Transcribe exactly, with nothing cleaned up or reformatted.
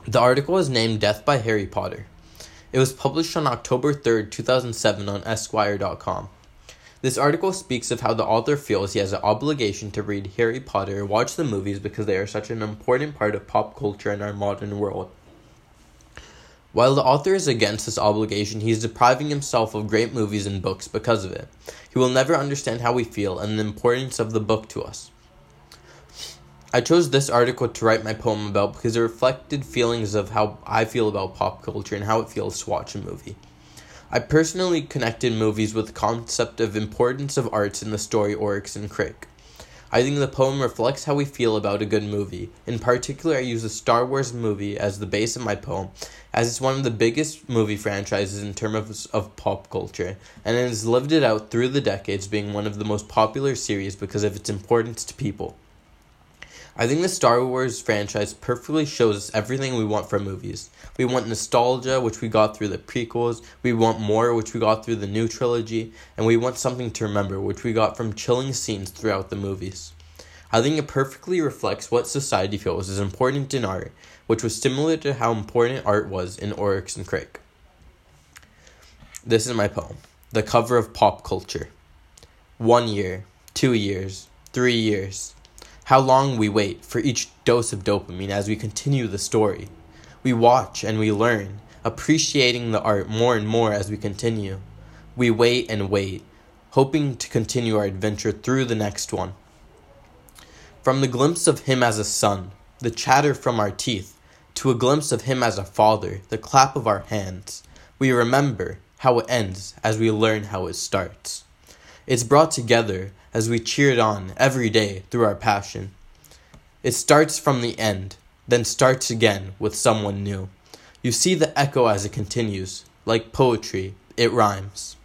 The article is named Death by Harry Potter. It was published on October third, two thousand seven on Esquire dot com. This article speaks of how the author feels he has an obligation to read Harry Potter and watch the movies because they are such an important part of pop culture in our modern world. While the author is against this obligation, he is depriving himself of great movies and books because of it. He will never understand how we feel and the importance of the book to us. I chose this article to write my poem about because it reflected feelings of how I feel about pop culture and how it feels to watch a movie. I personally connected movies with the concept of importance of arts in the story Oryx and Crake. I think the poem reflects how we feel about a good movie. In particular, I use the Star Wars movie as the base of my poem, as it's one of the biggest movie franchises in terms of, of pop culture, and it has lived it out through the decades, being one of the most popular series because of its importance to people. I think the Star Wars franchise perfectly shows us everything we want from movies. We want nostalgia, which we got through the prequels, we want more, which we got through the new trilogy, and we want something to remember, which we got from chilling scenes throughout the movies. I think it perfectly reflects what society feels is important in art, which was similar to how important art was in Oryx and Crake. This is my poem, The Cover of Pop Culture. One year, two years, three years. How long we wait for each dose of dopamine as we continue the story. We watch and we learn, appreciating the art more and more as we continue. We wait and wait, hoping to continue our adventure through the next one. From the glimpse of him as a son, the chatter from our teeth, to a glimpse of him as a father, the clap of our hands, we remember how it ends as we learn how it starts. It's brought together as we cheered on every day through our passion. It starts from the end, then starts again with someone new. You see the echo as it continues. Like poetry, it rhymes.